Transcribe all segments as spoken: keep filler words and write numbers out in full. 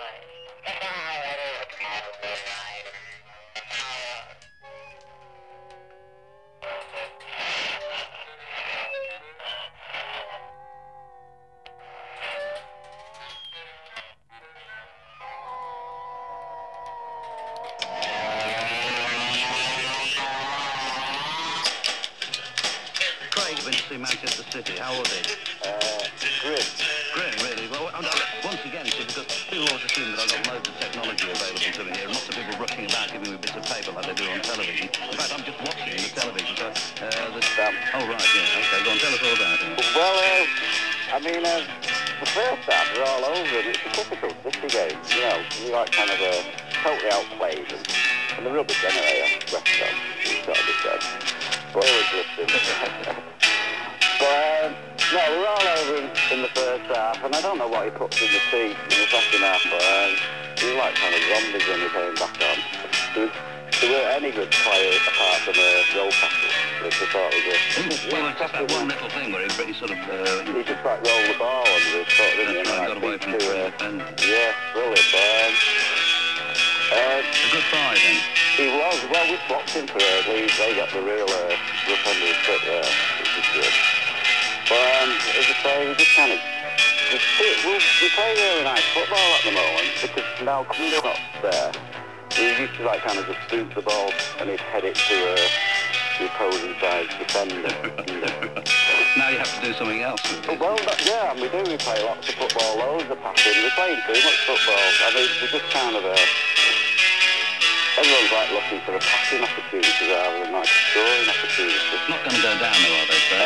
Craig went to see Manchester City. How was it? Uh, grim. Grim, really. Well, and, uh, once again, see, because people always assume that I've got loads of technology available to me here, and lots of people rushing about giving me bits of paper like they do on television. In fact, I'm just watching the television, so... Uh, the... Um, oh, right, yeah, OK, go on, tell us all about it. Well, uh, I mean, uh, the first half are all over, and it's a typical City game, you know, you like kind of uh, totally outplayed, and, and the rubbish anyway, West Ham, it's got to be said. But I was listening. But, um, no, we're all over in, in the first half, and I don't know what he puts in the tea in the second half, but um, he was like kind of zombies when he came back on. There, was, there weren't any good players apart from uh, Newcastle, which I thought was a... Well, it's just that one little thing where he, he sort of... Uh, he just like rolled the ball under his foot, didn't he? That's right, got away from the uh, defender. Yeah, brilliant, but... Um, uh, a good buy, then. He was. Well, we swapped him for uh, Leeds. They got the real uh, rough end of the stick there, which is good. But um, as I say, we just kind of... We, we, we play really nice football at the moment because now Cumber's not there. We used to like kind of just boot the ball and he'd head it to uh, the opposing side's defender. Now you have to do something else. Well, that, yeah, and we do. We play lots of football, loads of passing. We're playing too much football. I mean, we're just kind of a... Everyone's like looking for a passing opportunity rather than like a scoring opportunity. It's not going to go down though, are they, sir?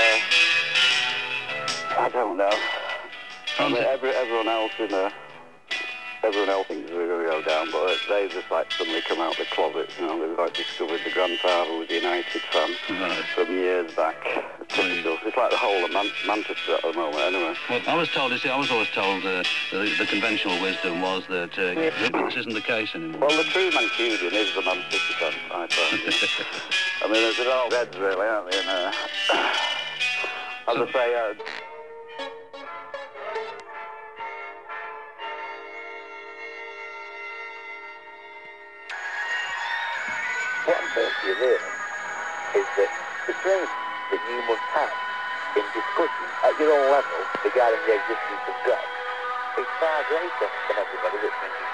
Uh, I don't know. I mean, every, everyone else in the... Everyone else thinks we're going to go down, but they just like suddenly come out the closet, you know, they've like discovered the grandfather was a United fan right. from years back. Typical. It's like the whole of Man- Manchester at the moment, anyway. Well, I was told, you see, I was always told uh, the, the conventional wisdom was that uh, but this isn't the case anymore. Well, the true Mancunian is the Man City fan, I find. I mean, they're all Reds, really, aren't they? And, uh, as so, I say, uh, what I'm saying to you there is that the training that you must have in discussion at your own level regarding the existence of God is far greater than everybody that thinks